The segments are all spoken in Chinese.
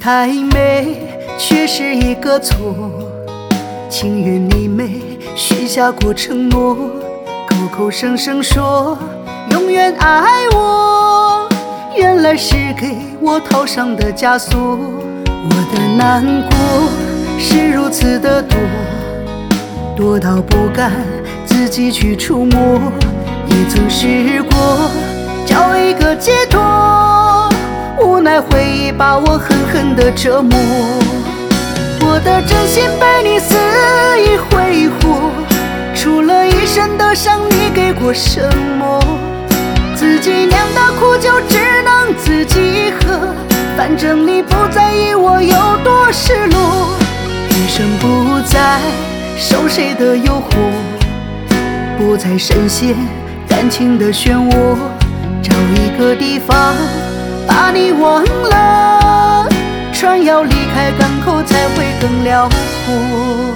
太美，却是一个错。情愿你没许下过承诺，口口声声说永远爱我，原来是给我套上的枷锁。我的难过是如此的多，多到不敢自己去触摸，也曾试过找一个解脱，无奈回忆把我狠狠地折磨。我的真心被你肆意挥霍，除了一身的伤，你给过什么？自己酿的苦酒只能自己喝，反正你不在意我有多失落。余生不再受谁的诱惑，不再深陷感情的漩涡，找一个地方把你忘了，船要离开港口才会更辽阔。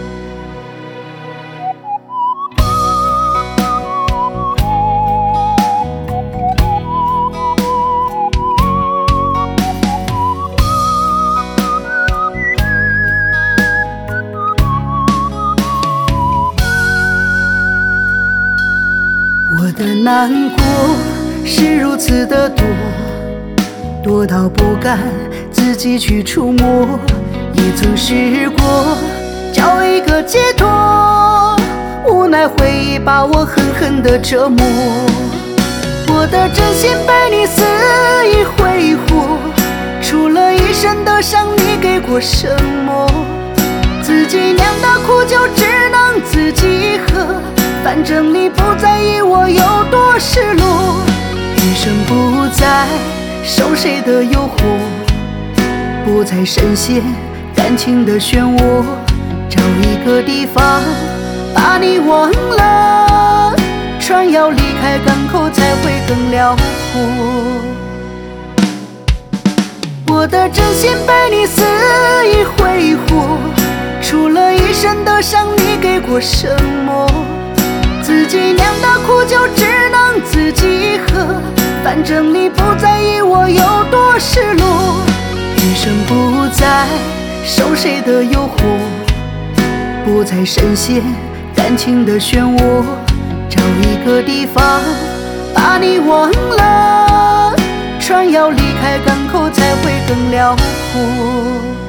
我的难过是如此的多，多到不敢自己去触摸，也曾试过找一个解脱，无奈回忆把我狠狠地折磨。我的真心被你肆意挥霍，除了一身的伤，你给过什么？自己酿的苦酒只能自己喝，反正你不在意我有多失落。余生不再受谁的诱惑，不再深陷感情的漩涡，找一个地方把你忘了，船要离开港口才会更辽阔。我的真心被你肆意挥霍，除了一身的伤，你给过什么？自己酿的苦酒只能自己喝，反正你不在意我有多失落。余生不再受谁的诱惑，不再深陷感情的漩涡，找一个地方把你忘了，船要离开港口才会更辽阔。